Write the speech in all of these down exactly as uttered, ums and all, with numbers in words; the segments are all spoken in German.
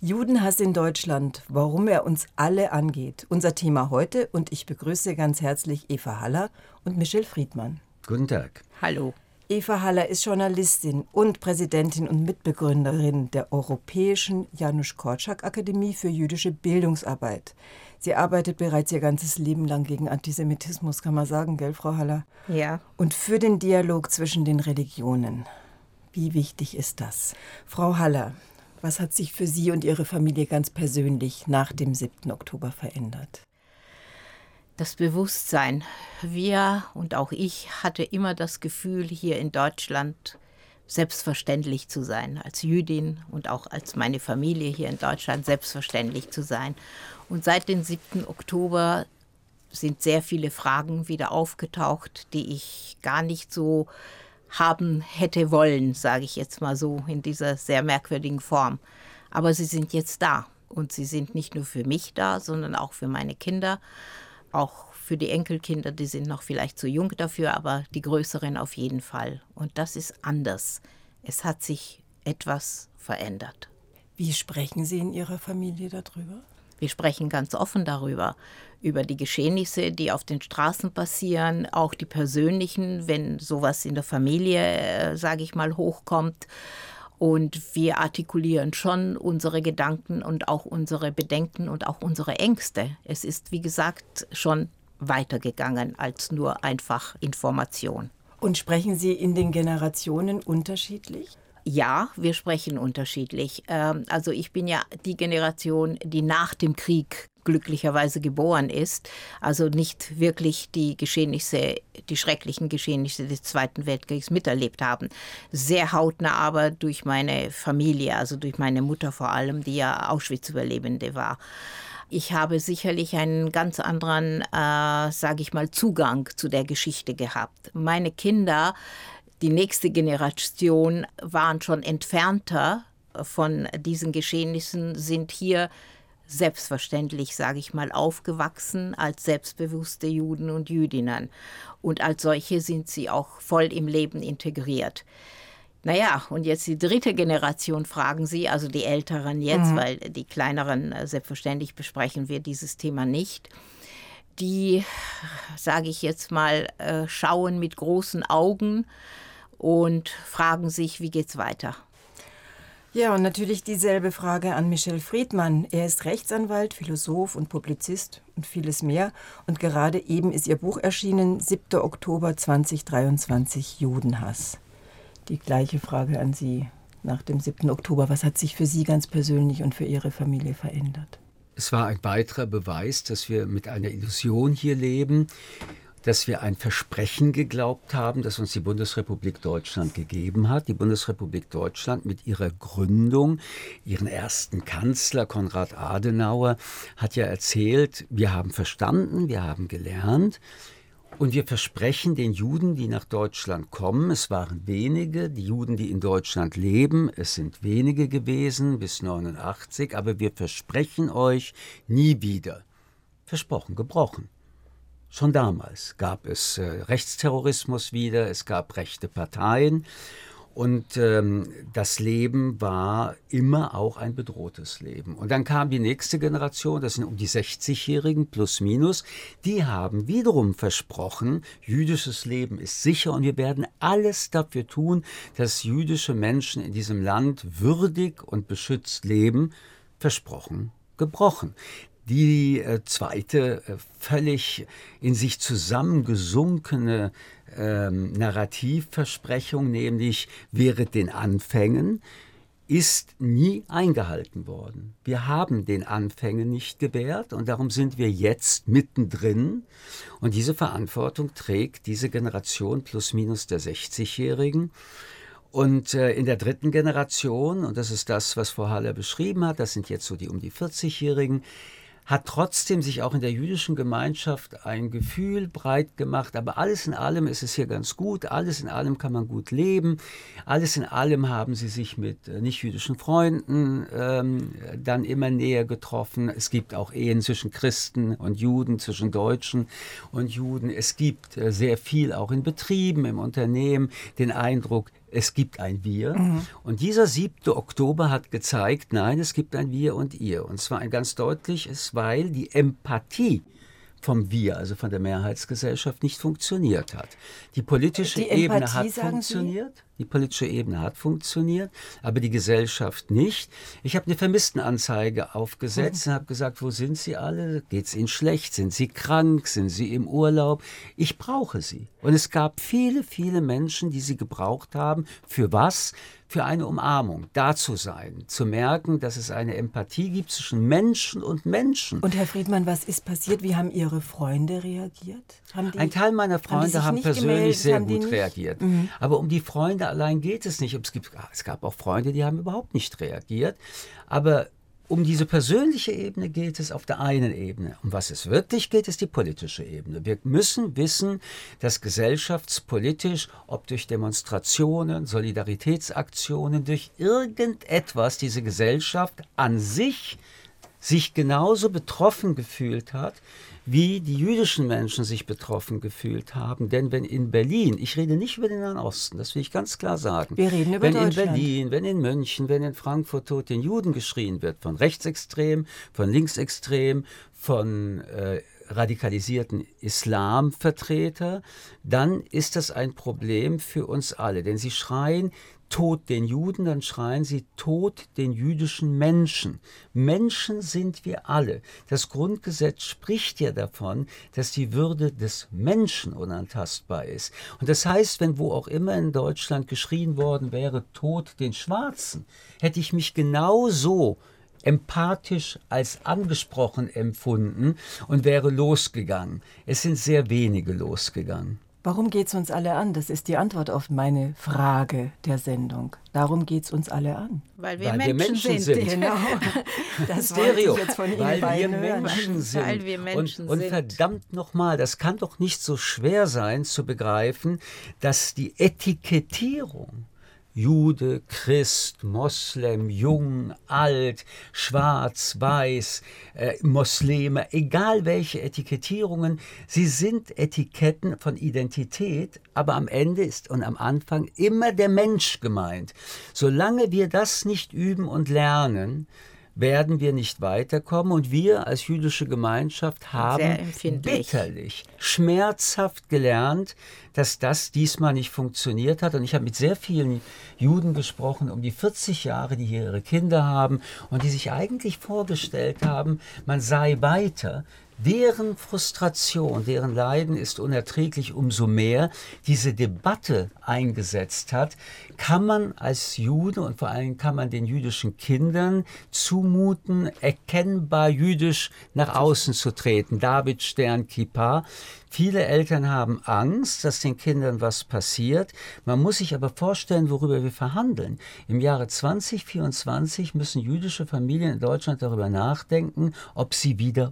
Judenhass in Deutschland, warum er uns alle angeht. Unser Thema heute, und ich begrüße ganz herzlich Eva Haller und Michel Friedmann. Guten Tag. Hallo. Eva Haller ist Journalistin und Präsidentin und Mitbegründerin der Europäischen Janusz Korczak-Akademie für jüdische Bildungsarbeit. Sie arbeitet bereits ihr ganzes Leben lang gegen Antisemitismus, kann man sagen, gell, Frau Haller? Ja. Und für den Dialog zwischen den Religionen. Wie wichtig ist das? Frau Haller, was hat sich für Sie und Ihre Familie ganz persönlich nach dem siebten Oktober verändert? Das Bewusstsein. Wir und auch ich hatte immer das Gefühl, hier in Deutschland selbstverständlich zu sein, als Jüdin und auch als meine Familie hier in Deutschland selbstverständlich zu sein. Und seit dem siebten Oktober sind sehr viele Fragen wieder aufgetaucht, die ich gar nicht so haben hätte wollen, sage ich jetzt mal so, in dieser sehr merkwürdigen Form. Aber sie sind jetzt da. Und sie sind nicht nur für mich da, sondern auch für meine Kinder, auch für die Enkelkinder, die sind noch vielleicht zu jung dafür, aber die Größeren auf jeden Fall. Und das ist anders. Es hat sich etwas verändert. Wie sprechen Sie in Ihrer Familie darüber? Wir sprechen ganz offen darüber, über die Geschehnisse, die auf den Straßen passieren, auch die persönlichen, wenn sowas in der Familie, äh, sage ich mal, hochkommt. Und wir artikulieren schon unsere Gedanken und auch unsere Bedenken und auch unsere Ängste. Es ist, wie gesagt, schon weitergegangen als nur einfach Information. Und sprechen Sie in den Generationen unterschiedlich? Ja, wir sprechen unterschiedlich. Also ich bin ja die Generation, die nach dem Krieg glücklicherweise geboren ist, also nicht wirklich die Geschehnisse, die schrecklichen Geschehnisse des Zweiten Weltkriegs miterlebt haben. Sehr hautnah aber durch meine Familie, also durch meine Mutter vor allem, die ja Auschwitz-Überlebende war. Ich habe sicherlich einen ganz anderen, äh, sage ich mal, Zugang zu der Geschichte gehabt. Meine Kinder, die nächste Generation, waren schon entfernter von diesen Geschehnissen, sind hier selbstverständlich, sage ich mal, aufgewachsen als selbstbewusste Juden und Jüdinnen. Und als solche sind sie auch voll im Leben integriert. Naja, und jetzt die dritte Generation fragen Sie, also die Älteren jetzt, mhm. weil die Kleineren, selbstverständlich besprechen wir dieses Thema nicht. Die, sage ich jetzt mal, schauen mit großen Augen und fragen sich, wie geht's weiter? Ja, und natürlich dieselbe Frage an Michel Friedmann. Er ist Rechtsanwalt, Philosoph und Publizist und vieles mehr. Und gerade eben ist Ihr Buch erschienen, siebter Oktober zweitausenddreiundzwanzig, Judenhass. Die gleiche Frage an Sie nach dem siebten Oktober. Was hat sich für Sie ganz persönlich und für Ihre Familie verändert? Es war ein weiterer Beweis, dass wir mit einer Illusion hier leben, dass wir ein Versprechen geglaubt haben, das uns die Bundesrepublik Deutschland gegeben hat. Die Bundesrepublik Deutschland mit ihrer Gründung, ihren ersten Kanzler Konrad Adenauer, hat ja erzählt, wir haben verstanden, wir haben gelernt. Und wir versprechen den Juden, die nach Deutschland kommen, es waren wenige, die Juden, die in Deutschland leben, es sind wenige gewesen bis neunundachtzig, aber wir versprechen euch nie wieder. Versprochen, gebrochen. Schon damals gab es äh, Rechtsterrorismus wieder, es gab rechte Parteien und ähm, das Leben war immer auch ein bedrohtes Leben. Und dann kam die nächste Generation, das sind um die sechzigjährigen plus minus, die haben wiederum versprochen, jüdisches Leben ist sicher und wir werden alles dafür tun, dass jüdische Menschen in diesem Land würdig und beschützt leben. Versprochen, gebrochen. Die äh, zweite, äh, völlig in sich zusammengesunkene ähm, Narrativversprechung, nämlich während den Anfängen, ist nie eingehalten worden. Wir haben den Anfängen nicht gewährt und darum sind wir jetzt mittendrin. Und diese Verantwortung trägt diese Generation plus minus der sechzigjährigen. Und äh, in der dritten Generation, und das ist das, was Frau Haller beschrieben hat, das sind jetzt so die um die vierzigjährigen, hat trotzdem sich auch in der jüdischen Gemeinschaft ein Gefühl breit gemacht, aber alles in allem ist es hier ganz gut, alles in allem kann man gut leben, alles in allem haben sie sich mit äh, nicht-jüdischen Freunden ähm, dann immer näher getroffen. Es gibt auch Ehen zwischen Christen und Juden, zwischen Deutschen und Juden. Es gibt äh, sehr viel auch in Betrieben, im Unternehmen, den Eindruck, es gibt ein Wir. Mhm. Und dieser siebte Oktober hat gezeigt, nein, es gibt ein Wir und Ihr. Und zwar ein ganz deutliches, weil die Empathie vom Wir, also von der Mehrheitsgesellschaft, nicht funktioniert hat. Die politische Die Ebene Empathie, hat sagen funktioniert. Die politische Ebene hat funktioniert, aber die Gesellschaft nicht. Ich habe eine Vermisstenanzeige aufgesetzt Mhm. und habe gesagt, wo sind Sie alle? Geht es Ihnen schlecht? Sind Sie krank? Sind Sie im Urlaub? Ich brauche Sie. Und es gab viele, viele Menschen, die sie gebraucht haben. Für was? Für eine Umarmung, da zu sein, zu merken, dass es eine Empathie gibt zwischen Menschen und Menschen. Und Herr Friedmann, was ist passiert? Wie haben Ihre Freunde reagiert? Haben die, Ein Teil meiner haben die Freunde sich haben nicht persönlich gemeldet? sehr Haben die gut nicht? reagiert. Mhm. Aber um die Freunde allein geht es nicht. Es, gibt, es gab auch Freunde, die haben überhaupt nicht reagiert. Aber um diese persönliche Ebene geht es auf der einen Ebene. Um was es wirklich geht, ist die politische Ebene. Wir müssen wissen, dass gesellschaftspolitisch, ob durch Demonstrationen, Solidaritätsaktionen, durch irgendetwas diese Gesellschaft an sich sich genauso betroffen gefühlt hat, wie die jüdischen Menschen sich betroffen gefühlt haben. Denn wenn in Berlin, ich rede nicht über den Nahen Osten, das will ich ganz klar sagen. Wir reden über wenn Deutschland. in Berlin, wenn in München, wenn in Frankfurt tot den Juden geschrien wird, von Rechtsextrem, von Linksextrem, von äh, radikalisierten Islamvertreter, dann ist das ein Problem für uns alle. Denn sie schreien Tod den Juden, dann schreien sie Tod den jüdischen Menschen. Menschen sind wir alle. Das Grundgesetz spricht ja davon, dass die Würde des Menschen unantastbar ist. Und das heißt, wenn wo auch immer in Deutschland geschrien worden wäre, Tod den Schwarzen, hätte ich mich genauso empathisch als angesprochen empfunden und wäre losgegangen. Es sind sehr wenige losgegangen. Warum geht es uns alle an? Das ist die Antwort auf meine Frage der Sendung. Darum geht es uns alle an. Weil wir, Weil Menschen, wir Menschen sind. sind. Genau. Das wollte Stereo, ich jetzt von Ihnen weil wir beiden hören. Menschen sind. Weil wir Menschen und, und sind. verdammt nochmal, das kann doch nicht so schwer sein zu begreifen, dass die Etikettierung Jude, Christ, Moslem, jung, alt, schwarz, weiß, äh, Muslime, egal welche Etikettierungen, sie sind Etiketten von Identität, aber am Ende ist und am Anfang immer der Mensch gemeint. Solange wir das nicht üben und lernen, werden wir nicht weiterkommen. Und wir als jüdische Gemeinschaft haben bitterlich, schmerzhaft gelernt, dass das diesmal nicht funktioniert hat. Und ich habe mit sehr vielen Juden gesprochen, um die vierzig Jahre, die hier ihre Kinder haben und die sich eigentlich vorgestellt haben, man sei weiter. Deren Frustration, deren Leiden ist unerträglich, umso mehr diese Debatte eingesetzt hat. Kann man als Jude und vor allem kann man den jüdischen Kindern zumuten, erkennbar jüdisch nach außen zu treten? David Stern Kippa. Viele Eltern haben Angst, dass den Kindern was passiert. Man muss sich aber vorstellen, worüber wir verhandeln. Im Jahre zwanzig vierundzwanzig müssen jüdische Familien in Deutschland darüber nachdenken, ob sie wieder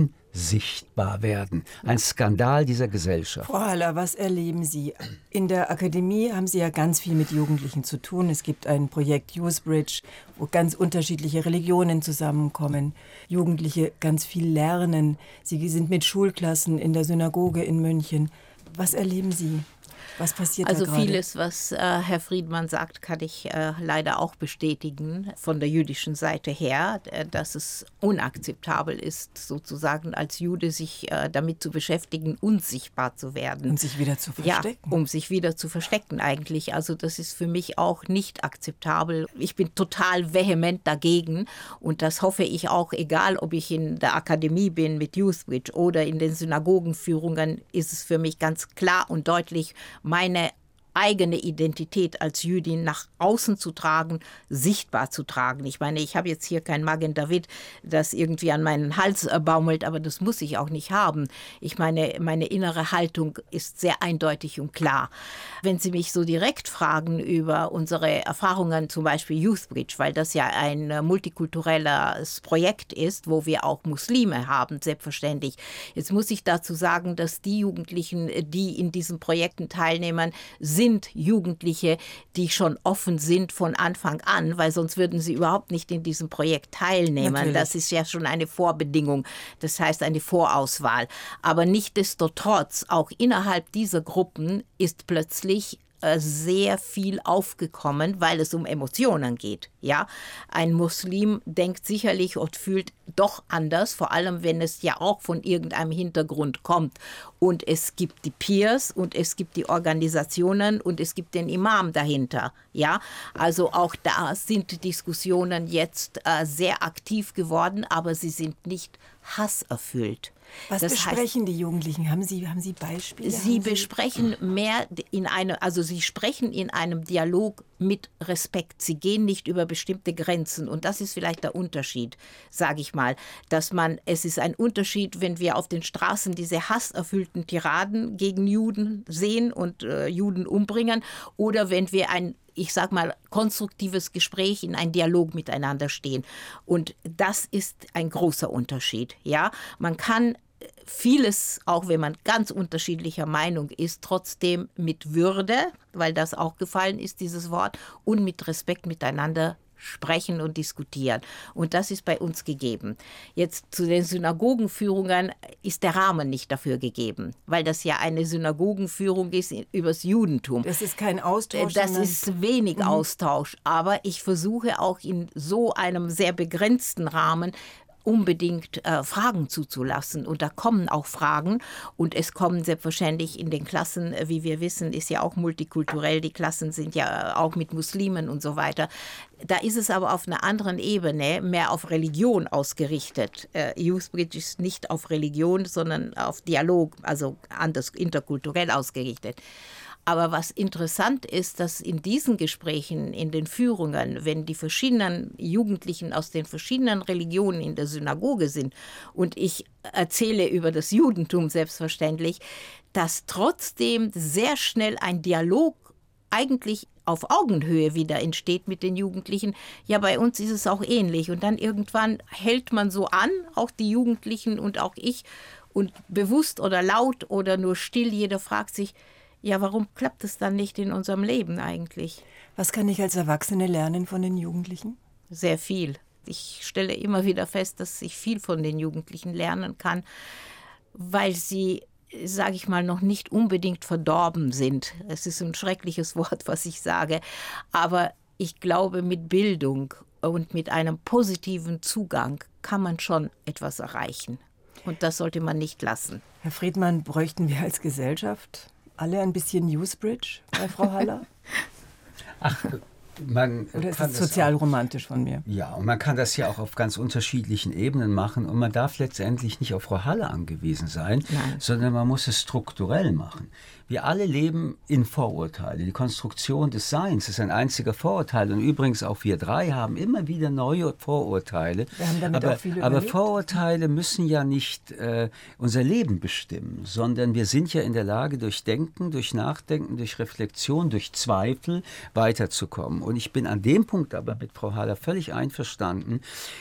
unsichtbar werden. Ein Skandal dieser Gesellschaft. Frau Haller, was erleben Sie? In der Akademie haben Sie ja ganz viel mit Jugendlichen zu tun. Es gibt ein Projekt YouthBridge, wo ganz unterschiedliche Religionen zusammenkommen. Jugendliche ganz viel lernen. Sie sind mit Schulklassen in der Synagoge in München. Was erleben Sie? Was passiert also da gerade? Vieles, was äh, Herr Friedmann sagt, kann ich äh, leider auch bestätigen von der jüdischen Seite her, äh, dass es unakzeptabel ist, sozusagen als Jude sich äh, damit zu beschäftigen, unsichtbar zu werden. Und sich wieder zu verstecken. Ja, um sich wieder zu verstecken eigentlich. Also das ist für mich auch nicht akzeptabel. Ich bin total vehement dagegen und das hoffe ich auch, egal ob ich in der Akademie bin mit YouthBridge oder in den Synagogenführungen, ist es für mich ganz klar und deutlich, meine eigene Identität als Jüdin nach außen zu tragen, sichtbar zu tragen. Ich meine, ich habe jetzt hier kein Magen David, das irgendwie an meinen Hals baumelt, aber das muss ich auch nicht haben. Ich meine, meine innere Haltung ist sehr eindeutig und klar. Wenn Sie mich so direkt fragen über unsere Erfahrungen, zum Beispiel YouthBridge, weil das ja ein multikulturelles Projekt ist, wo wir auch Muslime haben, selbstverständlich. Jetzt muss ich dazu sagen, dass die Jugendlichen, die in diesen Projekten teilnehmen, sind sind Jugendliche, die schon offen sind von Anfang an, weil sonst würden sie überhaupt nicht in diesem Projekt teilnehmen. Natürlich. Das ist ja schon eine Vorbedingung, das heißt eine Vorauswahl. Aber nichtsdestotrotz, auch innerhalb dieser Gruppen ist plötzlich äh, sehr viel aufgekommen, weil es um Emotionen geht. Ja? Ein Muslim denkt sicherlich und fühlt doch anders, vor allem wenn es ja auch von irgendeinem Hintergrund kommt. Und es gibt die Peers und es gibt die Organisationen und es gibt den Imam dahinter. Ja? Also auch da sind Diskussionen jetzt äh, sehr aktiv geworden, aber sie sind nicht hasserfüllt. Was das besprechen heißt, die Jugendlichen? Haben Sie, haben Sie Beispiele? Sie haben besprechen mehr in einem, also sie sprechen in einem Dialog mit Respekt. Sie gehen nicht über bestimmte Grenzen. Und das ist vielleicht der Unterschied, sage ich mal, dass man, es ist ein Unterschied, wenn wir auf den Straßen diese hasserfüllten Tiraden gegen Juden sehen und äh, Juden umbringen, oder wenn wir ein, ich sag mal, konstruktives Gespräch in einen Dialog miteinander stehen. Und das ist ein großer Unterschied. Ja, man kann vieles, auch wenn man ganz unterschiedlicher Meinung ist, trotzdem mit Würde, weil das auch gefallen ist, dieses Wort, und mit Respekt miteinander sprechen und diskutieren. Und das ist bei uns gegeben. Jetzt zu den Synagogenführungen ist der Rahmen nicht dafür gegeben, weil das ja eine Synagogenführung ist übers Judentum. Das ist kein Austausch. Das ist wenig mhm. Austausch, aber ich versuche auch in so einem sehr begrenzten Rahmen unbedingt äh, Fragen zuzulassen. Und da kommen auch Fragen. Und es kommen selbstverständlich in den Klassen, wie wir wissen, ist ja auch multikulturell. Die Klassen sind ja auch mit Muslimen und so weiter. Da ist es aber auf einer anderen Ebene, mehr auf Religion ausgerichtet. Äh, Youthbridge ist nicht auf Religion, sondern auf Dialog, also anders interkulturell ausgerichtet. Aber was interessant ist, dass in diesen Gesprächen, in den Führungen, wenn die verschiedenen Jugendlichen aus den verschiedenen Religionen in der Synagoge sind und ich erzähle über das Judentum selbstverständlich, dass trotzdem sehr schnell ein Dialog eigentlich auf Augenhöhe wieder entsteht mit den Jugendlichen. Ja, bei uns ist es auch ähnlich. Und dann irgendwann hält man so an, auch die Jugendlichen und auch ich, und bewusst oder laut oder nur still, jeder fragt sich, ja, warum klappt es dann nicht in unserem Leben eigentlich? Was kann ich als Erwachsene lernen von den Jugendlichen? Sehr viel. Ich stelle immer wieder fest, dass ich viel von den Jugendlichen lernen kann, weil sie, sage ich mal, noch nicht unbedingt verdorben sind. Es ist ein schreckliches Wort, was ich sage. Aber ich glaube, mit Bildung und mit einem positiven Zugang kann man schon etwas erreichen. Und das sollte man nicht lassen. Herr Friedmann, bräuchten wir als Gesellschaft alle ein bisschen Youthbridge bei Frau Haller? Ach, man Oder ist kann das sozialromantisch von mir? Ja, und man kann das ja auch auf ganz unterschiedlichen Ebenen machen. Und man darf letztendlich nicht auf Frau Haller angewiesen sein, Nein. sondern man muss es strukturell machen. Wir alle leben in Vorurteile. Die Konstruktion des Seins ist ein einziger Vorurteil. Und übrigens auch wir drei haben immer wieder neue Vorurteile. Wir haben damit aber, auch viele aber überlebt. Vorurteile müssen ja nicht äh, unser Leben bestimmen, sondern wir sind ja in der Lage, durch Denken, durch Nachdenken, durch Reflexion, durch Zweifel weiterzukommen. Und ich bin an dem Punkt aber mit Frau Haller völlig einverstanden.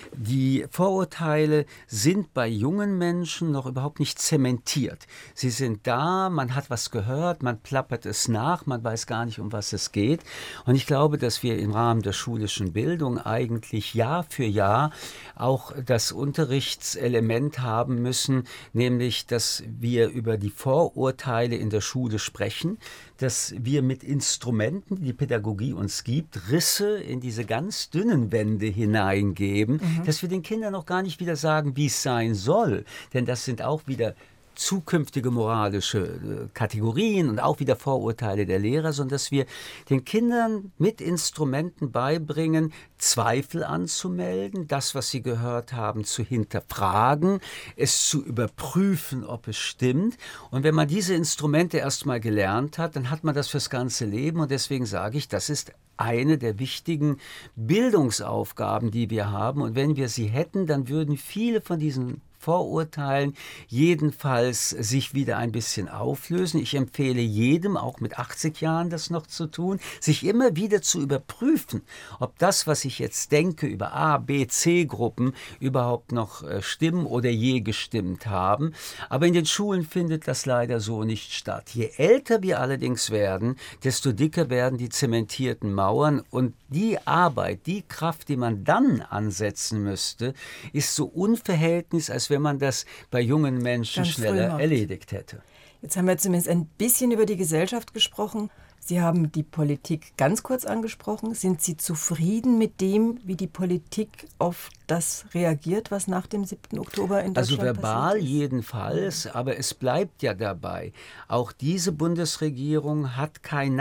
Die Vorurteile sind bei jungen Menschen noch überhaupt nicht zementiert. Sie sind da, man hat was gehört, man plappert es nach, man weiß gar nicht, um was es geht. Und ich glaube, dass wir im Rahmen der schulischen Bildung eigentlich Jahr für Jahr auch das Unterrichtselement haben müssen, nämlich, dass wir über die Vorurteile in der Schule sprechen, dass wir mit Instrumenten, die die Pädagogie uns gibt, Risse in diese ganz dünnen Wände hineingeben, mhm. dass wir den Kindern noch gar nicht wieder sagen, wie es sein soll. Denn das sind auch wieder zukünftige moralische Kategorien und auch wieder Vorurteile der Lehrer, sondern dass wir den Kindern mit Instrumenten beibringen, Zweifel anzumelden, das, was sie gehört haben, zu hinterfragen, es zu überprüfen, ob es stimmt. Und wenn man diese Instrumente erstmal gelernt hat, dann hat man das fürs ganze Leben. Und deswegen sage ich, das ist eine der wichtigen Bildungsaufgaben, die wir haben. Und wenn wir sie hätten, dann würden viele von diesen Vorurteilen jedenfalls sich wieder ein bisschen auflösen. Ich empfehle jedem, auch mit achtzig Jahren das noch zu tun, sich immer wieder zu überprüfen, ob das, was ich jetzt denke über A, B, C-Gruppen überhaupt noch äh, stimmen oder je gestimmt haben. Aber in den Schulen findet das leider so nicht statt. Je älter wir allerdings werden, desto dicker werden die zementierten Mauern und die Arbeit, die Kraft, die man dann ansetzen müsste, ist so unverhältnismäßig, als wenn man das bei jungen Menschen Ganz schneller erledigt hätte. Jetzt haben wir zumindest ein bisschen über die Gesellschaft gesprochen. Sie haben die Politik ganz kurz angesprochen. Sind Sie zufrieden mit dem, wie die Politik auf das reagiert, was nach dem siebten Oktober in Deutschland passiert ist? Also verbal ist? jedenfalls, aber es bleibt ja dabei. Auch diese Bundesregierung hat kein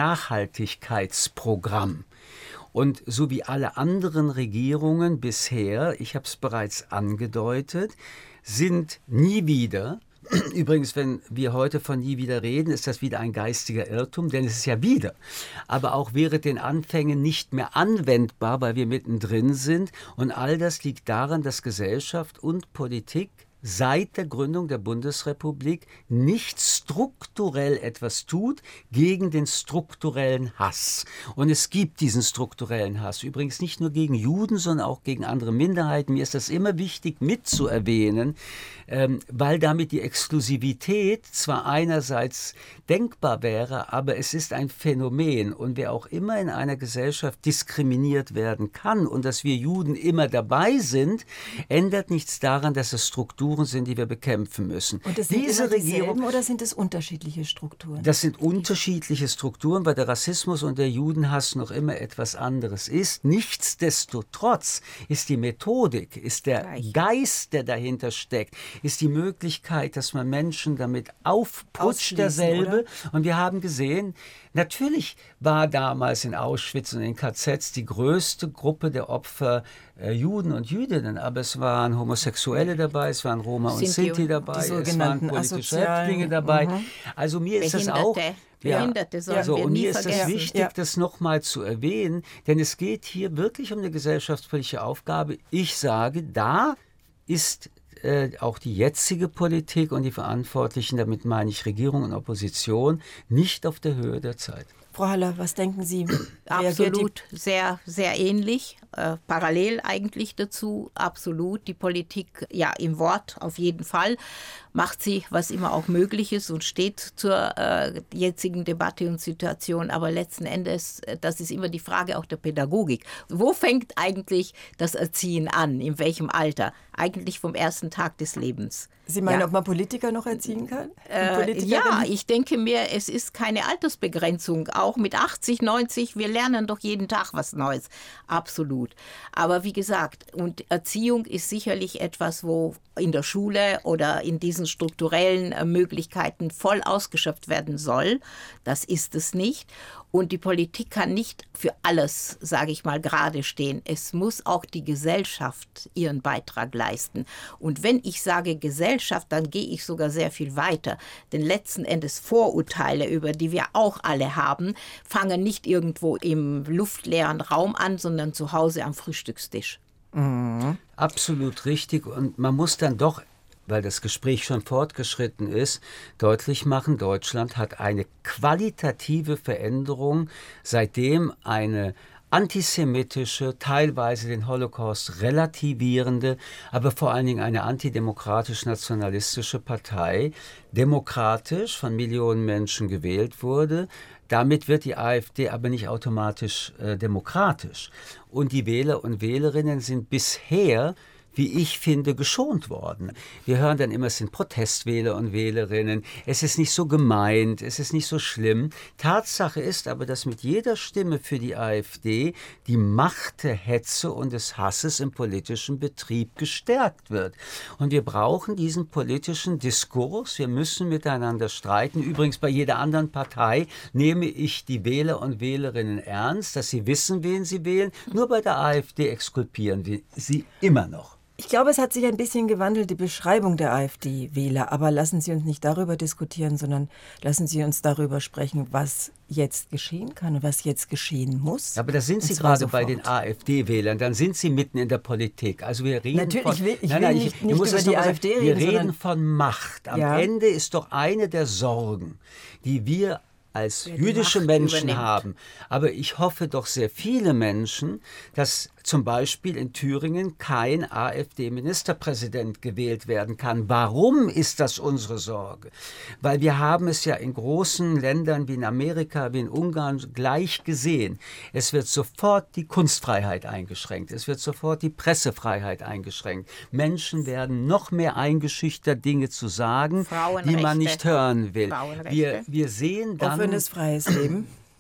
Nachhaltigkeitsprogramm. Und so wie alle anderen Regierungen bisher, ich habe es bereits angedeutet, sind nie wieder. Übrigens, wenn wir heute von nie wieder reden, ist das wieder ein geistiger Irrtum, denn es ist ja wieder. Aber auch während den Anfängen nicht mehr anwendbar, weil wir mittendrin sind. Und all das liegt daran, dass Gesellschaft und Politik seit der Gründung der Bundesrepublik nicht strukturell etwas tut gegen den strukturellen Hass. Und es gibt diesen strukturellen Hass. Übrigens nicht nur gegen Juden, sondern auch gegen andere Minderheiten. Mir ist das immer wichtig mitzuerwähnen, ähm, weil damit die Exklusivität zwar einerseits denkbar wäre, aber es ist ein Phänomen. Und wer auch immer in einer Gesellschaft diskriminiert werden kann und dass wir Juden immer dabei sind, ändert nichts daran, dass es Strukturen sind, die wir bekämpfen müssen. Und das sind diese Regierung oder sind es unterschiedliche Strukturen? Das sind unterschiedliche Strukturen, weil der Rassismus und der Judenhass noch immer etwas anderes ist. Nichtsdestotrotz ist die Methodik, ist der Gleich. Geist, der dahinter steckt, ist die Möglichkeit, dass man Menschen damit aufputscht, derselbe. Oder? Und wir haben gesehen, natürlich war damals in Auschwitz und in K Zs die größte Gruppe der Opfer äh, Juden und Jüdinnen, aber es waren Homosexuelle dabei, es waren Roma und Sinti dabei, es waren politische Häftlinge dabei. Mhm. Also mir ist das auch... Behinderte sollen ja. so, wir und nie mir vergessen. ist das wichtig, ja. das nochmal zu erwähnen, denn es geht hier wirklich um eine gesellschaftspolitische Aufgabe. Ich sage, da ist äh, auch die jetzige Politik und die Verantwortlichen, damit meine ich Regierung und Opposition, nicht auf der Höhe der Zeit. Frau Haller, was denken Sie? Absolut, sehr, sehr ähnlich, äh, parallel eigentlich dazu, absolut. Die Politik, ja, im Wort auf jeden Fall, macht sie, was immer auch möglich ist und steht zur äh, jetzigen Debatte und Situation. Aber letzten Endes, das ist immer die Frage auch der Pädagogik. Wo fängt eigentlich das Erziehen an? In welchem Alter? Eigentlich vom ersten Tag des Lebens. Sie meinen, ja. ob man Politiker noch erziehen kann? Äh, ja, ich denke mir, es ist keine Altersbegrenzung. Auch mit achtzig, neunzig, wir lernen doch jeden Tag was Neues. Absolut. Aber wie gesagt, und Erziehung ist sicherlich etwas, wo in der Schule oder in diesen strukturellen äh, Möglichkeiten voll ausgeschöpft werden soll. Das ist es nicht. Und die Politik kann nicht für alles, sage ich mal, gerade stehen. Es muss auch die Gesellschaft ihren Beitrag leisten. Und wenn ich sage Gesellschaft, dann gehe ich sogar sehr viel weiter. Denn letzten Endes Vorurteile, über die wir auch alle haben, fangen nicht irgendwo im luftleeren Raum an, sondern zu Hause am Frühstückstisch. Mhm. Absolut richtig. Und man muss dann doch, weil das Gespräch schon fortgeschritten ist, deutlich machen, Deutschland hat eine qualitative Veränderung, seitdem eine antisemitische, teilweise den Holocaust relativierende, aber vor allen Dingen eine antidemokratisch-nationalistische Partei demokratisch von Millionen Menschen gewählt wurde. Damit wird die AfD aber nicht automatisch äh, demokratisch. Und die Wähler und Wählerinnen sind bisher, wie ich finde, geschont worden. Wir hören dann immer, es sind Protestwähler und Wählerinnen, es ist nicht so gemeint, es ist nicht so schlimm. Tatsache ist aber, dass mit jeder Stimme für die AfD die Macht der Hetze und des Hasses im politischen Betrieb gestärkt wird. Und wir brauchen diesen politischen Diskurs, wir müssen miteinander streiten. Übrigens bei jeder anderen Partei nehme ich die Wähler und Wählerinnen ernst, dass sie wissen, wen sie wählen. Nur bei der AfD exkulpieren wir sie immer noch. Ich glaube, es hat sich ein bisschen gewandelt, die Beschreibung der AfD-Wähler. Aber lassen Sie uns nicht darüber diskutieren, sondern lassen Sie uns darüber sprechen, was jetzt geschehen kann und was jetzt geschehen muss. Aber da sind Sie gerade bei den AfD-Wählern, dann sind Sie mitten in der Politik. Also wir reden Natürlich, von, ich will, ich nein, will nein, nicht, ich, nicht über die AfD sagen, reden. Wir reden von Macht. Am ja. Ende ist doch eine der Sorgen, die wir als jüdische Macht Menschen übernimmt. haben. Aber ich hoffe doch sehr viele Menschen, dass zum Beispiel in Thüringen kein AfD-Ministerpräsident gewählt werden kann. Warum ist das unsere Sorge? Weil wir haben es ja in großen Ländern wie in Amerika, wie in Ungarn gleich gesehen. Es wird sofort die Kunstfreiheit eingeschränkt. Es wird sofort die Pressefreiheit eingeschränkt. Menschen werden noch mehr eingeschüchtert, Dinge zu sagen, die man nicht hören will. Wir, wir sehen dann... Offenes, freies Leben.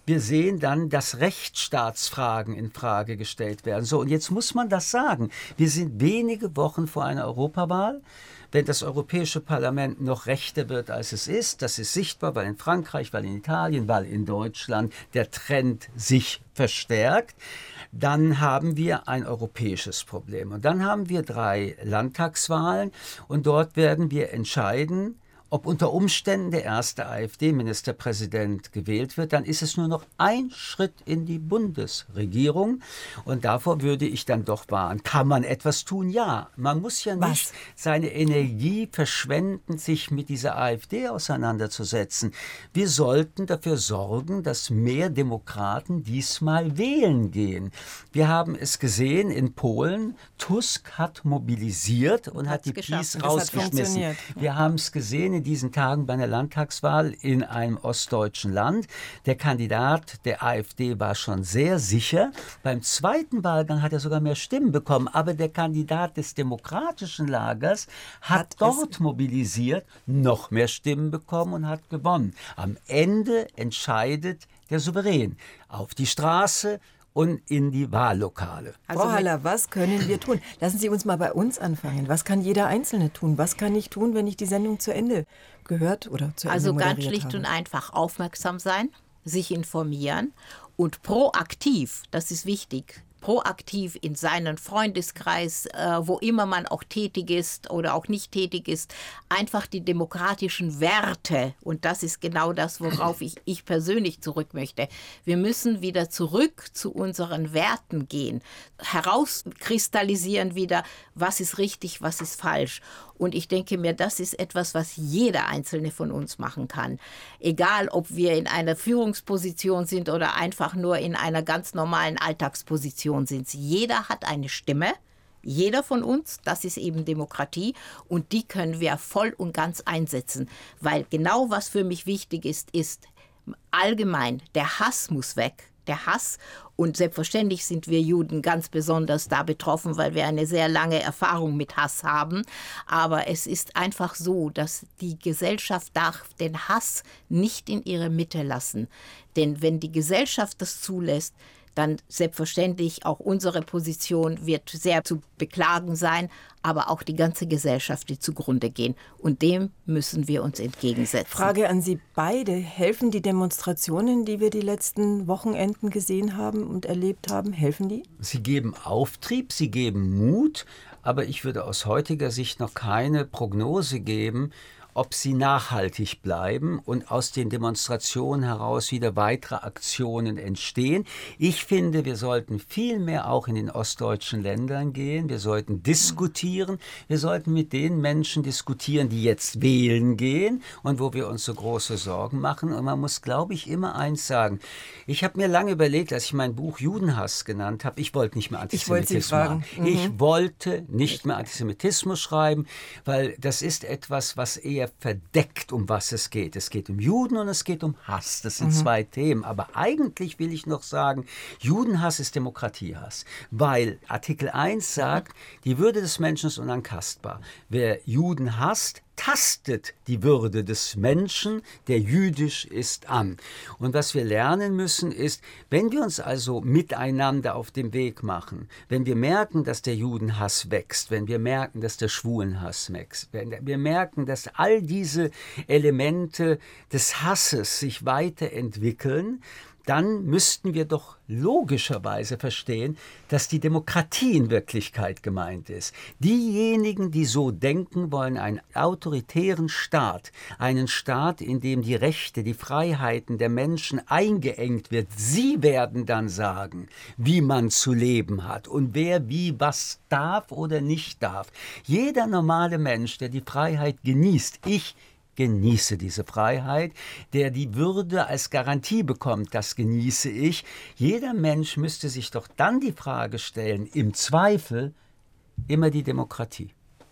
Wir sehen dann, dass Rechtsstaatsfragen in Frage gestellt werden. So, und jetzt muss man das sagen. Wir sind wenige Wochen vor einer Europawahl. Wenn das Europäische Parlament noch rechter wird, als es ist, das ist sichtbar, weil in Frankreich, weil in Italien, weil in Deutschland der Trend sich verstärkt, dann haben wir ein europäisches Problem. Und dann haben wir drei Landtagswahlen und dort werden wir entscheiden, ob unter Umständen der erste AfD-Ministerpräsident gewählt wird, dann ist es nur noch ein Schritt in die Bundesregierung. Und davor würde ich dann doch warnen. Kann man etwas tun? Ja. Man muss ja nicht Was? seine Energie verschwenden, sich mit dieser AfD auseinanderzusetzen. Wir sollten dafür sorgen, dass mehr Demokraten diesmal wählen gehen. Wir haben es gesehen in Polen. Tusk hat mobilisiert und hat die PiS rausgeschmissen. Wir haben es gesehen in diesen Tagen bei einer Landtagswahl in einem ostdeutschen Land. Der Kandidat der AfD war schon sehr sicher. Beim zweiten Wahlgang hat er sogar mehr Stimmen bekommen. Aber der Kandidat des demokratischen Lagers hat, hat dort mobilisiert, noch mehr Stimmen bekommen und hat gewonnen. Am Ende entscheidet der Souverän. Auf die Straße und in die Wahllokale. Also Frau Haller, was können wir tun? Lassen Sie uns mal bei uns anfangen. Was kann jeder Einzelne tun? Was kann ich tun, wenn ich die Sendung zu Ende gehört oder zu Ende Also moderiert ganz schlicht habe? und einfach aufmerksam sein, sich informieren und proaktiv, das ist wichtig, proaktiv in seinen Freundeskreis, äh, wo immer man auch tätig ist oder auch nicht tätig ist, einfach die demokratischen Werte, und das ist genau das, worauf ich, ich persönlich zurück möchte. Wir müssen wieder zurück zu unseren Werten gehen, herauskristallisieren wieder, was ist richtig, was ist falsch. Und ich denke mir, das ist etwas, was jeder Einzelne von uns machen kann. Egal, ob wir in einer Führungsposition sind oder einfach nur in einer ganz normalen Alltagsposition sind. Jeder hat eine Stimme, jeder von uns, das ist eben Demokratie, und die können wir voll und ganz einsetzen. Weil genau was für mich wichtig ist, ist allgemein, der Hass muss weg. Der Hass, und selbstverständlich sind wir Juden ganz besonders da betroffen, weil wir eine sehr lange Erfahrung mit Hass haben. Aber es ist einfach so, dass die Gesellschaft darf den Hass nicht in ihre Mitte lassen. Denn wenn die Gesellschaft das zulässt, dann selbstverständlich auch unsere Position wird sehr zu beklagen sein, aber auch die ganze Gesellschaft wird zugrunde gehen. Und dem müssen wir uns entgegensetzen. Frage an Sie beide. Helfen die Demonstrationen, die wir die letzten Wochenenden gesehen haben und erlebt haben, helfen die? Sie geben Auftrieb, sie geben Mut, aber ich würde aus heutiger Sicht noch keine Prognose geben, ob sie nachhaltig bleiben und aus den Demonstrationen heraus wieder weitere Aktionen entstehen. Ich finde, wir sollten viel mehr auch in den ostdeutschen Ländern gehen. Wir sollten diskutieren. Wir sollten mit den Menschen diskutieren, die jetzt wählen gehen und wo wir uns so große Sorgen machen. Und man muss, glaube ich, immer eins sagen. Ich habe mir lange überlegt, als ich mein Buch Judenhass genannt habe, ich wollte nicht mehr Antisemitismus schreiben. Mhm. Ich wollte nicht mehr Antisemitismus schreiben, weil das ist etwas, was eher verdeckt, um was es geht. Es geht um Juden und es geht um Hass. Das sind mhm. zwei Themen. Aber eigentlich will ich noch sagen, Judenhass ist Demokratiehass. Weil Artikel eins sagt, die Würde des Menschen ist unantastbar. Wer Juden hasst, tastet die Würde des Menschen, der jüdisch ist, an. Und was wir lernen müssen ist, wenn wir uns also miteinander auf den Weg machen, wenn wir merken, dass der Judenhass wächst, wenn wir merken, dass der Schwulenhass wächst, wenn wir merken, dass all diese Elemente des Hasses sich weiterentwickeln, dann müssten wir doch logischerweise verstehen, dass die Demokratie in Wirklichkeit gemeint ist. Diejenigen, die so denken, wollen einen autoritären Staat, einen Staat, in dem die Rechte, die Freiheiten der Menschen eingeengt wird. Sie werden dann sagen, wie man zu leben hat und wer wie was darf oder nicht darf. Jeder normale Mensch, der die Freiheit genießt, ich genieße diese Freiheit, der die Würde als Garantie bekommt, das genieße ich. Jeder Mensch müsste sich doch dann die Frage stellen, im Zweifel immer die Demokratie.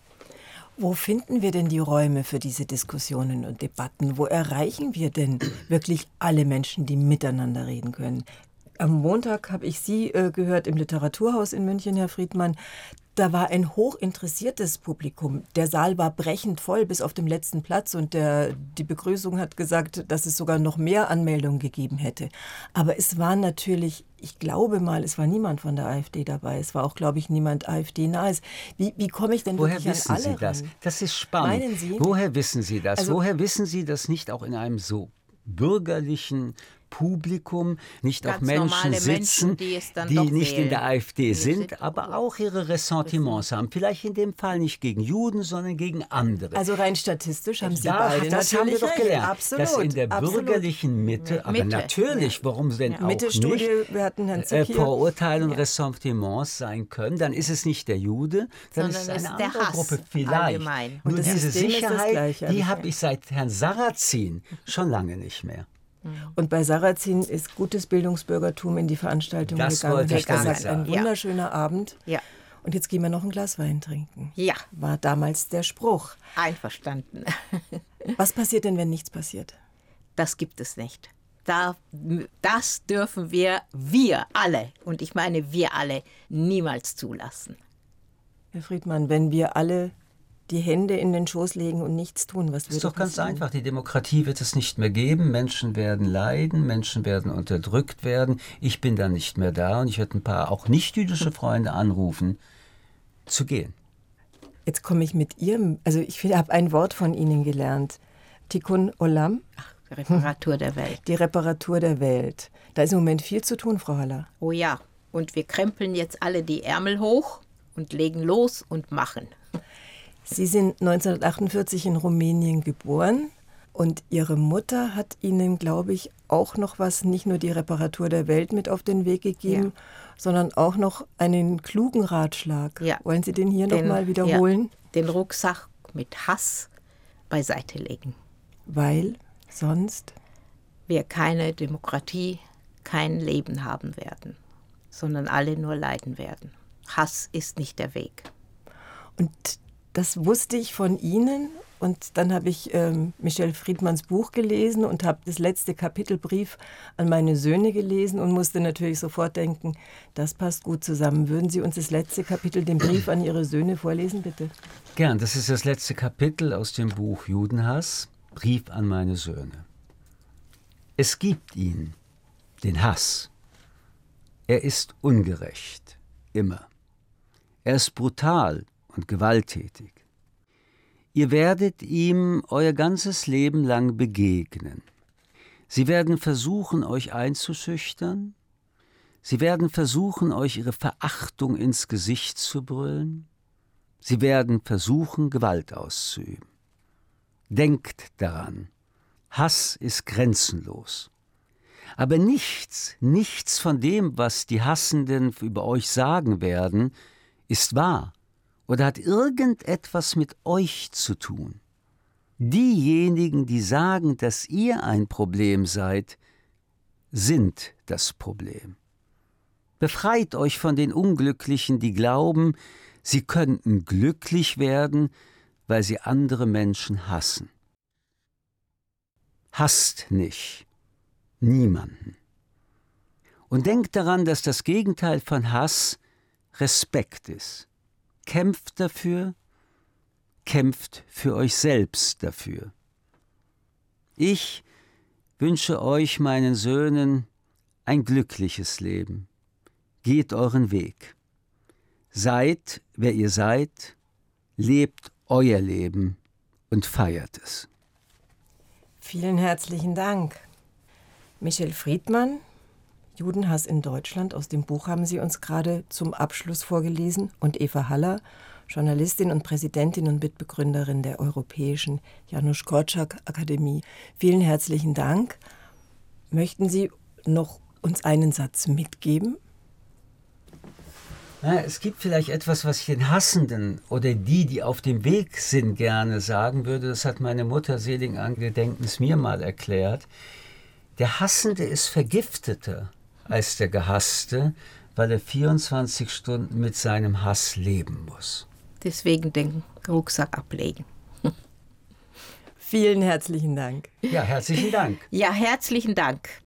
Wo finden wir denn die Räume für diese Diskussionen und Debatten? Wo erreichen wir denn wirklich alle Menschen, die miteinander reden können? Am Montag habe ich Sie äh, gehört im Literaturhaus in München, Herr Friedmann. da war ein hochinteressiertes Publikum. Der Saal war brechend voll bis auf den letzten Platz und der, die Begrüßung hat gesagt, dass es sogar noch mehr Anmeldungen gegeben hätte. Aber es war natürlich, ich glaube mal, es war niemand von der AfD dabei. Es war auch, glaube ich, niemand AfD-nahes. Wie, wie komme ich denn Woher wirklich wissen an alle Sie das? ran? Das ist spannend. Meinen Sie? Woher wissen Sie das? Also, Woher wissen Sie das nicht auch in einem so bürgerlichen Publikum, nicht Ganz auch Menschen normale sitzen, Menschen, die es dann die doch nicht in wählen. der AfD Die sind, sind- aber auch ihre Ressentiments haben. Vielleicht in dem Fall nicht gegen Juden, sondern gegen andere. Also rein statistisch haben Sie Da, beide das haben wir natürlich doch recht. gelernt, Absolut, dass in der absolut. bürgerlichen Mitte, aber Mitte, natürlich, warum denn auch Mitte-Studie, nicht, wir hatten Herrn äh, Zick hier. Vorurteile und Ressentiments sein können, dann ist es nicht der Jude, dann Sondern ist es es eine ist der andere Hass Gruppe vielleicht. allgemein. Nur Und das diese System ist das Sicherheit, Gleiche, habe die ich habe ja. ich seit Herrn Sarrazin schon lange nicht mehr. Und bei Sarrazin ist gutes Bildungsbürgertum in die Veranstaltung Das gegangen. wollte Er ich hat damit gesagt, sagen. ein Ja. wunderschöner Abend. Ja, Und jetzt gehen wir noch ein Glas Wein trinken. ja, War damals der Spruch. einverstanden. Was passiert denn, wenn nichts passiert? Das gibt es nicht. Da, das dürfen wir, wir alle, und ich meine wir alle, niemals zulassen. Herr Friedmann, wenn wir alle die Hände in den Schoß legen und nichts tun, was Das würde ist doch ganz passieren? einfach. Die Demokratie wird es nicht mehr geben. Menschen werden leiden, Menschen werden unterdrückt werden. Ich bin dann nicht mehr da und ich werde ein paar auch nicht-jüdische Freunde anrufen, zu gehen. Jetzt komme ich mit Ihrem, also ich habe ein Wort von Ihnen gelernt. Tikkun Olam, Reparatur der Welt. die Reparatur der Welt. Da ist im Moment viel zu tun, Frau Haller. Oh ja, und wir krempeln jetzt alle die Ärmel hoch und legen los und machen. Sie sind neunzehnhundertachtundvierzig in Rumänien geboren und Ihre Mutter hat Ihnen, glaube ich, auch noch was, nicht nur die Reparatur der Welt mit auf den Weg gegeben, sondern auch noch einen klugen Ratschlag. Ja. Wollen Sie den hier Den- nochmal wiederholen? Ja, den Rucksack mit Hass beiseite legen. Weil sonst... Wir keine Demokratie, kein Leben haben werden, sondern alle nur leiden werden. Hass ist nicht der Weg. Und das wusste ich von Ihnen und dann habe ich ähm, Michel Friedmanns Buch gelesen und habe das letzte Kapitel Brief an meine Söhne gelesen und musste natürlich sofort denken, das passt gut zusammen. Würden Sie uns das letzte Kapitel, den Brief an Ihre Söhne vorlesen, bitte? Gern, das ist das letzte Kapitel aus dem Buch Judenhass, Brief an meine Söhne. Es gibt ihn, den Hass. Er ist ungerecht, immer. Er ist brutal und gewalttätig. Ihr werdet ihm euer ganzes Leben lang begegnen. Sie werden versuchen, euch einzuschüchtern. Sie werden versuchen, euch ihre Verachtung ins Gesicht zu brüllen. Sie werden versuchen, Gewalt auszuüben. Denkt daran, Hass ist grenzenlos. Aber nichts, nichts von dem, was die Hassenden über euch sagen werden, ist wahr oder hat irgendetwas mit euch zu tun. Diejenigen, die sagen, dass ihr ein Problem seid, sind das Problem. Befreit euch von den Unglücklichen, die glauben, sie könnten glücklich werden, weil sie andere Menschen hassen. Hasst nicht, niemanden. Und denkt daran, dass das Gegenteil von Hass Respekt ist. Kämpft dafür, kämpft für euch selbst dafür. Ich wünsche euch, meinen Söhnen, ein glückliches Leben. Geht euren Weg. Seid, wer ihr seid, lebt euer Leben und feiert es. Vielen herzlichen Dank. Michel Friedmann, Judenhass in Deutschland, aus dem Buch haben Sie uns gerade zum Abschluss vorgelesen, und Eva Haller, Journalistin und Präsidentin und Mitbegründerin der Europäischen Janusz Korczak-Akademie. Vielen herzlichen Dank. Möchten Sie noch uns einen Satz mitgeben? Na, es gibt vielleicht etwas, was ich den Hassenden oder die, die auf dem Weg sind, gerne sagen würde. Das hat meine Mutter seligen Angedenkens mir mal erklärt. Der Hassende ist vergifteter als der Gehasste, weil er vierundzwanzig Stunden mit seinem Hass leben muss. Deswegen den Rucksack ablegen. Vielen herzlichen Dank. Ja, herzlichen Dank. Ja, herzlichen Dank.